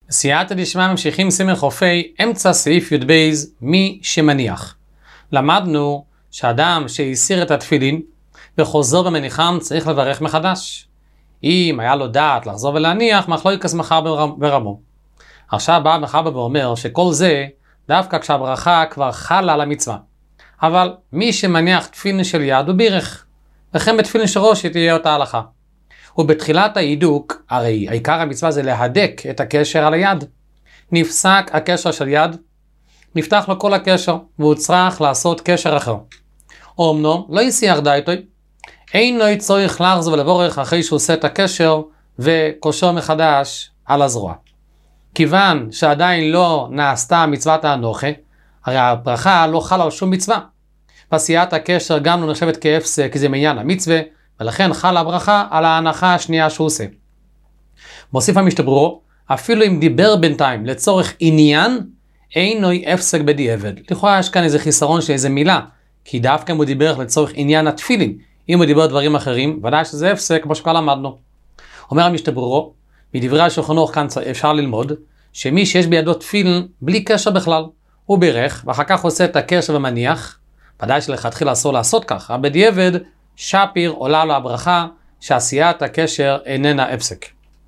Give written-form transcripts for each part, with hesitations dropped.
סייעתא דשמיא ממשיכים סמך חופי אמצע סעיף י"ב מי שמניח. למדנו שאדם שהסיר את התפילין וחוזר במניחם צריך לברך מחדש. אם היה לו דעת לחזור ולהניח, מחלוקת מחבר ורמו. עכשיו בא מחבר ואומר שכל זה דווקא כשהברכה כבר חלה על המצווה. אבל מי שמניח תפילין של יד הוא בירך, וכן בתפילין של ראש תהיה אותה הלכה. ובתחילת ההידוק, הרי העיקר המצווה זה להדק את הקשר על היד. נפסק הקשר של יד, נפתח לו כל הקשר, והוא צריך לעשות קשר אחר. אומנם לא יסיח דעתו, אינו צריך לחזור ולברך אחרי שהוא עושה את הקשר וקושר מחדש על הזרוע. כיוון שעדיין לא נעשתה מצוות האנוכה, הרי הברכה לא חלה על שום מצווה. ועשיית הקשר גם לא נחשבת כהפסק, כי זה מעניין המצווה, ולכן חלה הברכה על ההנחה השנייה שהוא עושה. מוסיף המשתברו, אפילו אם דיבר בינתיים לצורך עניין, אינו הפסק בדיעבד. לכאורה יש כאן איזה חיסרון של איזה מילה, כי דווקא אם הוא דיבר לצורך עניין התפילין, אם הוא דיבר דברים אחרים, ודאי שזה הפסק, כמו שכבר למדנו. אומר המשתברו, מדברי השולחן ערוך כאן אפשר ללמוד, שמי שיש בידו תפילין בלי קשר בכלל, הוא בירך, ואחר כך עושה את הקשר ומניח, ודאי שלכתחילה אסור לעשות כך, אבל בדיעבד, שפיר עולה לו הברכה שעשיית הקשר איננה הפסק.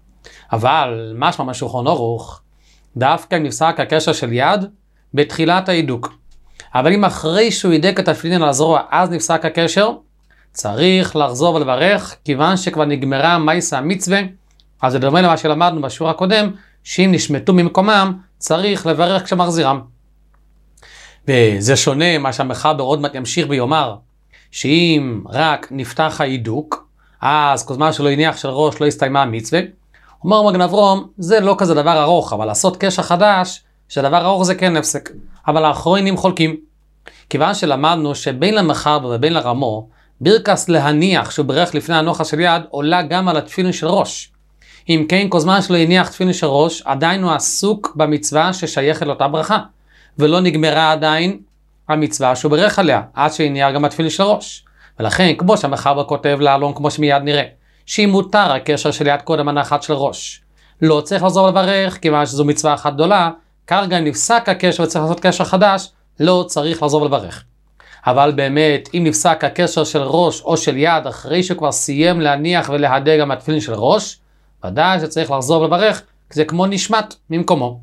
אבל משמע מהשולחן ערוך, דווקא אם נפסק הקשר של יד בתחילת ההידוק. אבל אם אחרי שהוא הידק את התפילין על הזרוע אז נפסק הקשר, צריך לחזור ולברך, כיוון שכבר נגמרה מייסה המצווה. אז זה דומה למה שלמדנו בשיעור הקודם, שאם נשמטו ממקומם צריך לברך כשמחזירם. וזה שונה מה שהמחבר עוד מעט ימשיך ויאמר, שאם רק נפתח ההידוק, אז כל זמן שלא הניח של ראש לא הסתיימה המצווה. אומר מגן אברום, זה לא כזה דבר ארוך, אבל לעשות קשר חדש, שדבר ארוך זה כן הפסק. אבל האחרונים חולקים. כיוון שלמדנו שבין למחבר ובין לרמו, ברכס להניח שהוא ברך לפני הנוחה של יד, עולה גם על התפילין של ראש. אם כן, כל זמן שלא הניח תפילין של ראש, עדיין הוא עסוק במצווה ששייכת לאותה ברכה. ולא נגמרה עדיין המצווה שהוא ברך עליה, עד שהניח גם התפילין של ראש. ולכן, כמו שהמחבר כותב לעלון, כמו שמיד נראה, שאם מותר הקשר של יד קודם הנחת של ראש, לא צריך לחזור לברך, כיוון שזו מצווה אחת גדולה, כרגע נפסק הקשר וצריך לעשות קשר חדש, לא צריך לחזור ולברך. אבל באמת, אם נפסק הקשר של ראש או של יד, אחרי שכבר סיים להניח ולהדק גם התפילין של ראש, ודאי שצריך לחזור ולברך, כי זה כמו נשמט ממקומו.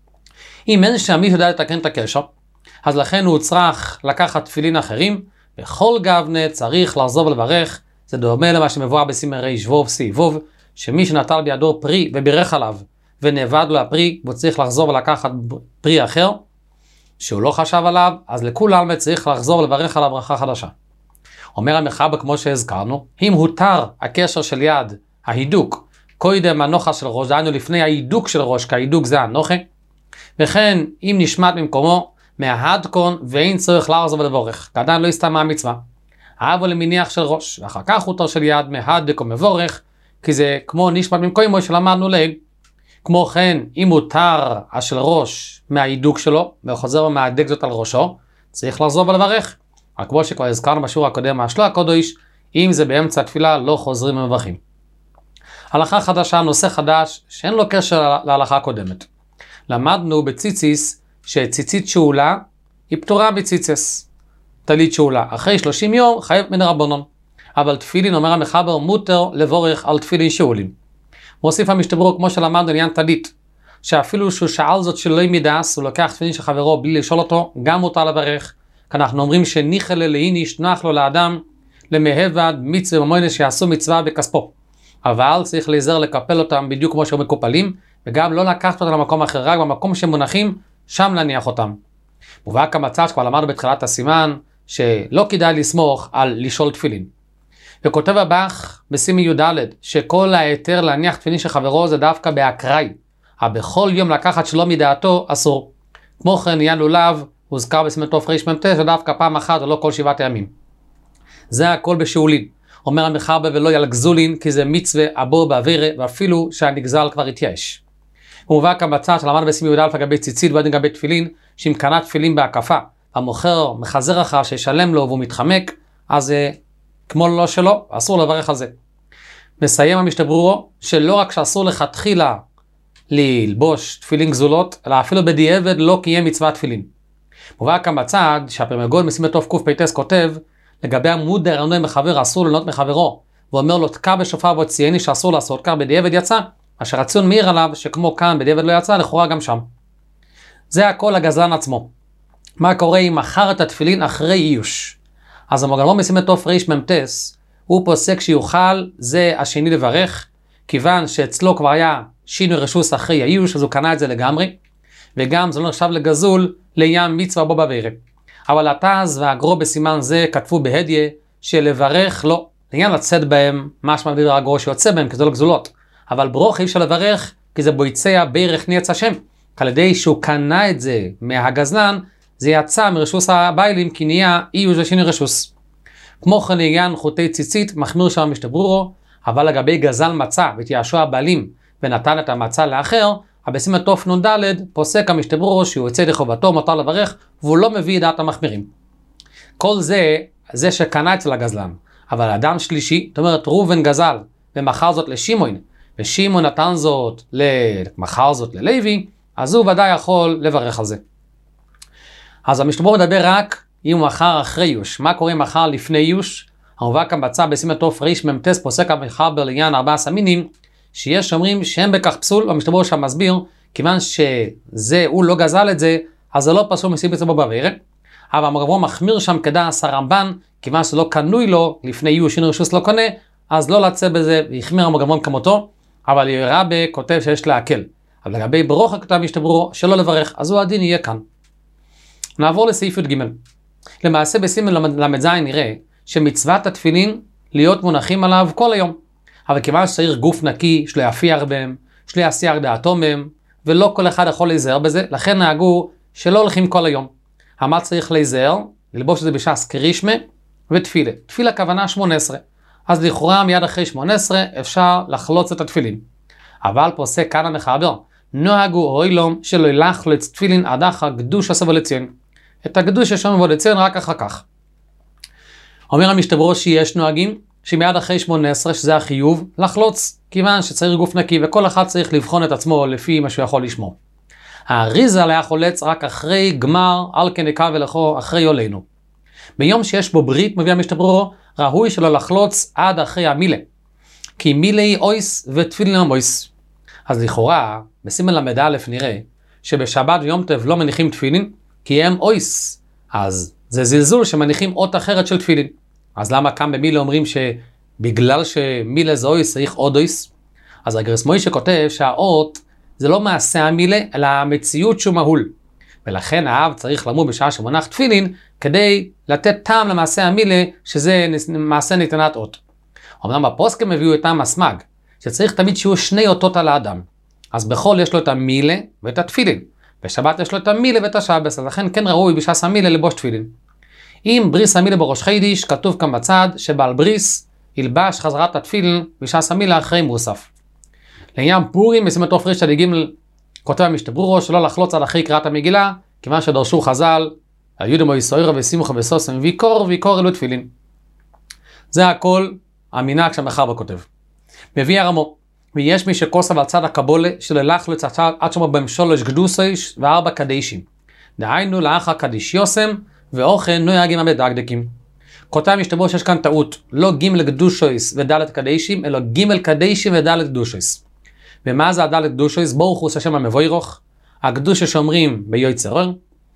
אם אין שם מישהו יודע לתקן את הקשר, אז לכן הוא צריך לקחת תפילין אחרים, בכל גוונה צריך לחזור ולברך. זה דומה למה שמבואר בסימן ריש ווב סי ווב, שמי שנטל בידו פרי ובירך עליו, ונאבד לו הפרי, והוא צריך לחזור ולקחת פרי אחר, שהוא לא חשב עליו, אז לכולם צריך לחזור ולברך על הברכה חדשה. אומר המחבר כמו שהזכרנו, אם הותר הקשר של יד, ההידוק, קודם הנוחה של ראש, דהיינו לפני ההידוק של ראש, כי ההידוק זה הנוחה, וכן אם נשמט במקומו, מההדקון ואין צריך לחזור ולברך, כי עדיין לא הסתיימה המצווה. אבל למניח של ראש, ואחר כך הותר של יד מהדק ומבורך, כי זה כמו נשמט במקומו שלמדנו ליל. כמו כן, אם הותר של ראש מההידוק שלו, וחוזר ומהדק זאת על ראשו, צריך לחזור ולברך. רק כמו שכבר הזכרנו בשיעור הקודם מהשלוח הקודש, אם זה באמצע התפילה לא חוזרים ומברכים. הלכה חדשה, נושא חדש, שאין לו קשר להלכה הקודמת. למדנו בציציס שציצית שאולה היא פטורה בציצס. טלית שאולה. אחרי 30 יום חייב מן רבנן. אבל תפילין, אומר המחבר, מותר לבורך על תפילין שאולים. מוסיף המשתברו כמו שלמדנו עניין טלית, שאפילו שהוא שאל זאת שלא ימידס, הוא לוקח תפילין של חברו בלי לשאול אותו, גם מותר לברך. כי אנחנו אומרים שניחלה לאיניש, נוח לו לאדם, למהבד מצווה ומוינס שיעשו מצווה בכספו. אבל צריך להיזהר לקפל אותם בדיוק כמו שהם מקופלים, וגם לא לקחת אותם למקום אחר, רק במקום שהם מונחים, שם להניח אותם. מובא כמצב שכבר למדנו בתחילת הסימן, שלא כדאי לסמוך על לשאול תפילין. וכותב הבח בסימן י"ד, שכל היתר להניח תפילין של חברו זה דווקא באקראי. בכל יום לקחת שלא מדעתו אסור. כמו כן עניין לולב, הוזכר בסימן תרמ"ט, שדווקא פעם אחת או לא כל 7 ימים. זה הכל בשאולין. אומר המחבר ולא ילגזולין, כי זה מצווה אבור בעבירה, ואפילו שהנגזל כבר התייאש. הוא מובא כמצב שלמדנו בסימן י"ד לגבי ציצית ועד לגבי תפילין, שאם קנה תפילין בהקפה, המוכר מחזר אחר שישלם לו והוא מתחמק, אז כמו לא שלו, אסור לברך על זה. מסיים המשתברו שלא רק שאסור לכתחילה ללבוש תפילין גזולות, אלא אפילו בדיעבד לא קיים מצוות תפילין. מובא כאן בצד שהפרמגוד משים טוב קפ"ס כותב, לגבי עמוד דרענוי מחבר אסור לנות מחברו, ואומר לו תקע בשופר וצייני שאסור לעשות כך, בדיעבד יצא, אשר הציון מעיר עליו שכמו כאן בדיעבד לא יצא, לכאורה גם שם. זה הכל הגזלן עצמו. מה קורה אם מכר את התפילין אחרי איוש? אז המגלמור משים טוב רמ"ס, הוא פוסק שיוכל זה השני לברך, כיוון שאצלו כבר היה שינוי רשוס אחרי האיוש, אז הוא קנה את זה לגמרי, וגם זה לא נחשב לגזול לעניין מצווה בו בערב. אבל התז והגרו בסימן זה כתבו בהדיה שלברך לא, לעניין לצאת בהם, משמע בדבר הגרו שיוצא בהם, כי זה לא גזולות. אבל ברוך אי אפשר לברך, כי זה בויצע בערך ניץ השם. על ידי שהוא קנה את זה מהגזלן, זה יצא מרשוס הביילים, כי נהיה איוש ושינוי רשוס. כמו כן לעניין חוטי ציצית, מחמיר שם משתברורו, אבל לגבי גזל מצה ותייאשו הבעלים ונתן את המצה לאחר, הבסימן תוף נ"ד פוסק המשתברורו שהוא יוצא לחובתו, מותר לברך, והוא לא מביא דעת המחמירים. כל זה שקנה אצל הגזלן. אבל אדם שלישי, זאת אומרת ראובן גזל ומכר זאת לשמעון, ושמעון נתן זאת, מכר זאת ללוי, אז הוא ודאי יכול לברך על זה. אז המשתברור מדבר רק אם הוא מכר אחרי איוש. מה קורה אם מכר לפני איוש? המובא כאן בצד בסימן תוף רמ"ס פוסק המחבר לעניין 4 מינים, שיש אומרים שהם בכך פסול, והמשתברור שם מסביר, כיוון שזה, הוא לא גזל את זה, אז זה לא פסול מסיבת בו בערב. אבל המגבור מחמיר שם כדעת הרמב"ן, כיוון שלא קנוי לו לפני איוש, שינוי רשוס לא קונה, אז לא לצא בזה, והחמיר המגבור כמותו, אבל רבי כותב שיש להקל. אבל לגבי ברוך הכתב משתברור שלא לברך, אז הוא הדין יהיה כאן. נעבור לסעיף י"ג. למעשה בסימן ל"ז נראה שמצוות התפילין להיות מונחים עליו כל היום. אבל כיוון שצריך גוף נקי, שלא יפיח בהם, שלא יסיח דעתו מהם, ולא כל אחד יכול להיזהר בזה, לכן נהגו שלא הולכים כל היום. מה צריך להיזהר? ללבוש את זה בש"ס קרישמה ותפילה. תפילה כוונה 18. אז לכאורה מיד אחרי 18 אפשר לחלוץ את התפילין. אבל פוסק כאן המחבר, נוהגו אוילום שלא ילחלץ תפילין עד אחר קדוש הסבו לציון. את הקדוש יש לנו לציון רק אחר כך. אומר המשתברור שיש נוהגים שמיד אחרי 18 שזה החיוב לחלוץ, כיוון שצריך גוף נקי וכל אחד צריך לבחון את עצמו לפי מה שהוא יכול לשמור. האריזל היה חולץ רק אחרי גמר על כנקה ולכו אחרי עולנו. ביום שיש בו ברית מביא המשתברור ראוי שלא לחלוץ עד אחרי המילה, כי מילי אויס ותפילין אויס. אז לכאורה בסימן ל"א נראה שבשבת ויום טוב לא מניחים תפילין כי הם אויס, אז זה זלזול שמניחים אות אחרת של תפילין. אז למה כאן במילה אומרים שבגלל שמילה זה אויס צריך עוד אויס? אז הגרס מוישה כותב שהאות זה לא מעשה המילה אלא המציאות שהוא מהול, ולכן האב צריך למות בשעה שמונח תפילין כדי לתת טעם למעשה המילה שזה מעשה נתינת אות. אמנם הפוסקים הביאו את המסמג שצריך תמיד שיהיו שני אותות על האדם, אז בכל יש לו את המילה ואת התפילין, בשבת יש לו את המילה ואת השבס, אז לכן כן ראוי בשעת המילה לבוש תפילין. אם בריס המילה בראש חידיש, כתוב כאן בצד שבעל בריס ילבש חזרת התפילין בשעת המילה אחרי מוסף. לעניין פורים בסימן תוף רמ"ג כותב המשתברור שלא לחלוץ עד אחרי קריאת המגילה, כיוון שדרשו חז"ל היהודים ויסוירה ושימחה וסוסם ויקור אלו תפילין. זה הכל המנהג שהמחבר כותב. מביא הרמו, ויש מי שכוסף על צד הקבולה שללך לצד עד שמו בהם 3 קדוסיש ו4 קדישים. דהיינו לאחר קדיש יוסם ואוכן נוהגים המדקדקים. כותב משתברור שיש כאן טעות, לא ג' קדושויס וד' קדישים, אלא ג' קדישים וד' קדושויס. ומה זה הד' קדושויס? ברוך הוא השם המבוירוך, הקדושה שאומרים ביוצר,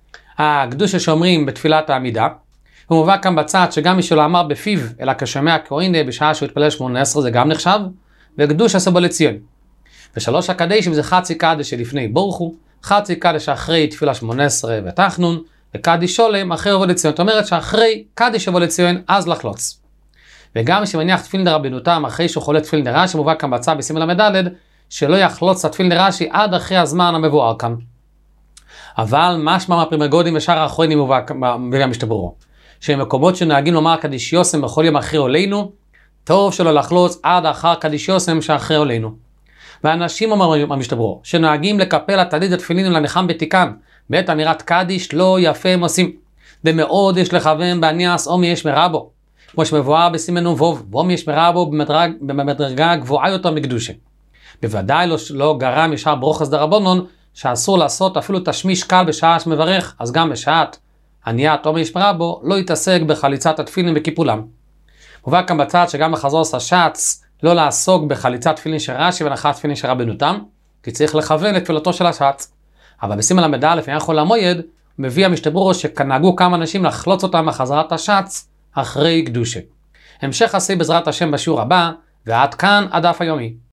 הקדושה שאומרים בתפילת העמידה. הוא מובא כאן בצד שגם מי שלא אמר בפיו אלא כשומע כהנה בשעה שהוא התפלל 18 זה גם נחשב, וקדוש הסבו לציון. ושלוש הקדישים זה חצי קדש שלפני ברוך הוא, חצי קדש אחרי תפילה 18 ותחנון, וקדיש שולם אחרי אבו לציון. זאת אומרת שאחרי קדיש אבו לציון אז לחלוץ. וגם שמניח תפילין דרבנותם אחרי שהוא חולה תפילין דרש"י, שמובא כאן בצד בסימן ל"ד שלא יחלוץ את תפילין דרש"י עד אחרי הזמן המבואר כאן. אבל משמע מהפרימגודים ושאר האחרונים מובא במשתברו, שמקומות שנוהגים לומר קדיש יוסם בכל יום אחרי עולנו, טוב שלא לחלוץ עד אחר קדיש יוסם שאחרי עולנו. ואנשים אומרים במשתברו שנוהגים לקפל הטלית התפילין ולנחם בתיקן בעת אמירת קדיש לא יפה הם עושים, ומאוד יש לכוון בעניאס או מי יש מרבו, כמו שמבואר בסימן ווב, ואו מי יש מרבו במדרגה גבוהה יותר מקדושה. בוודאי לא גרע משאר ברוכס דרבנן, שאסור לעשות אפילו תשמיש קל בשעה שמברך, אז גם בשעת עניית או משפרה בו, לא יתעסק בחליצת התפילין וקיפולם. מובא כאן בצד שגם בחזור הש"ץ, לא לעסוק בחליצת תפילין של רש"י והנחת תפילין של רבנו תם, כי צריך לכוון לתפילתו של הש"ץ. אבל בסימן ל"א, לפני חול המועד, מביא המשתברו שכנהגו כמה אנשים לחלוץ אותם בחזרת הש"ץ אחרי קדושה. המשך עשי בעזרת השם בשיעור הבא, ועד כאן הדף היומי.